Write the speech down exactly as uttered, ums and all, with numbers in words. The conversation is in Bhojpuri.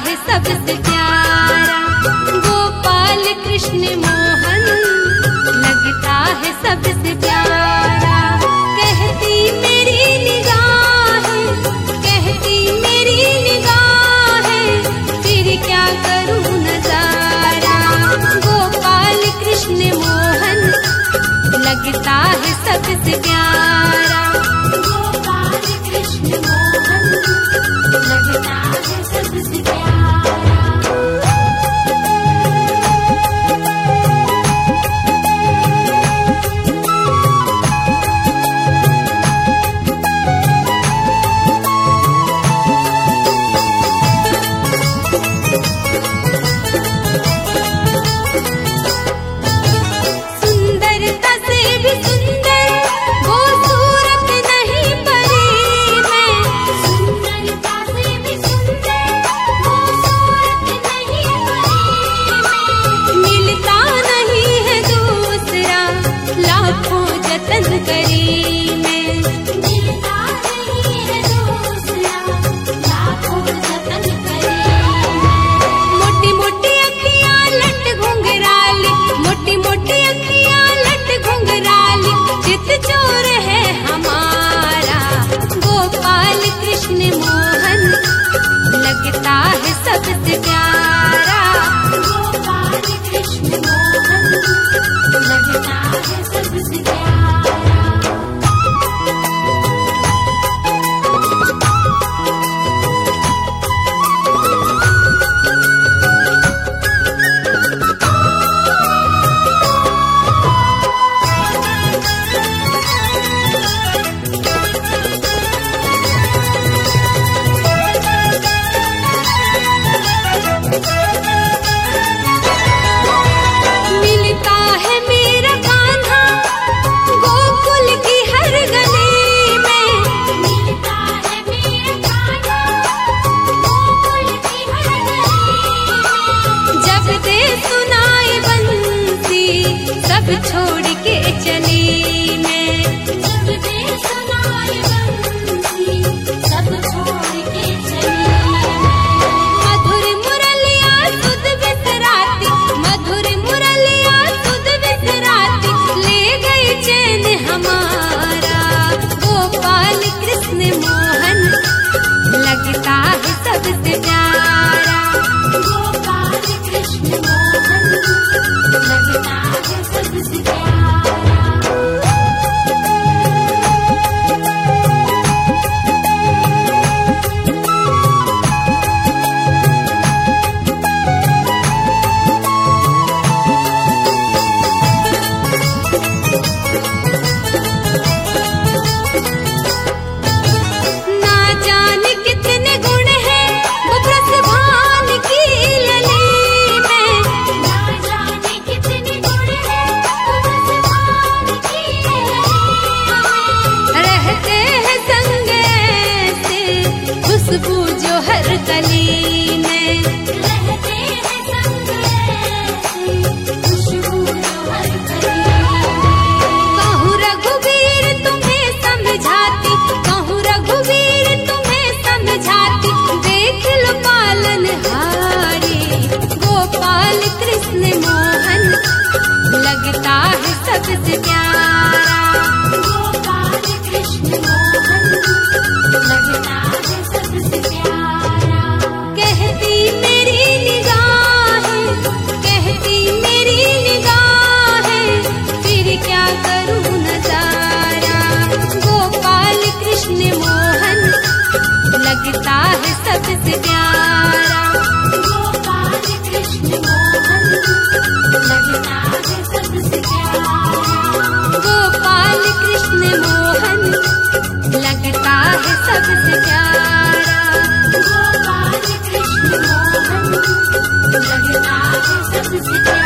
है सबसे प्यारा। गोपाल कृष्ण मोहन लगता है सबसे प्यारा। कहती मेरी निगाहें, कहती मेरी निगाहें, फिर क्या करूं नजारा। गोपाल कृष्ण मोहन लगता है सबसे प्यारा। गोपाल कृष्ण मोहन लगता है सबसे प्यारा। सबसे प्यारा गोपाल कृष्ण मोहन लगता है सबसे प्यारा। सब छोड़ के चली मैं, जब दे सुनाई बंसी, सब छोड़ के चली मैं। मधुर मुरलिया सुध बिसराती, मधुर मुरलिया सुध बिसराती, ले गई चैन हमारा। गोपाल कृष्ण मोहन लगता है सबसे प्यारा। गोपाल कृष्ण मोहन लगता है सबसे प्यारा। ना जाने कितने गुण हैं वो ब्रजभान की लली में, ना जाने कितने गुण हैं वो ब्रजभान की लली में। रहते हैं संग ऐसे खुशबू जो हर कली में, रहते हैं संग ऐसे खुशबू जो हर कली में। कहूँ रघुवीर तुम्हें समझाती, कहूँ रघुवीर तुम्हें समझाती, देख लो पालनहारी। गोपाल कृष्ण मोहन लगता है सबसे प्यारा। गोपाल कृष्ण मोहन लगता है सबसे प्यारा। कहती मेरी निगाहें, कहती मेरी निगाहें, फिर क्या करूं नजारा। गोपाल कृष्ण मोहन लगता है सबसे प्यारा। गोपाल कृष्ण मोहन लगता है सबसे प्यारा। गोपाल कृष्ण मोहन लगता है सबसे प्यारा। गोपाल कृष्ण मोहन लगता है सबसे प्यारा।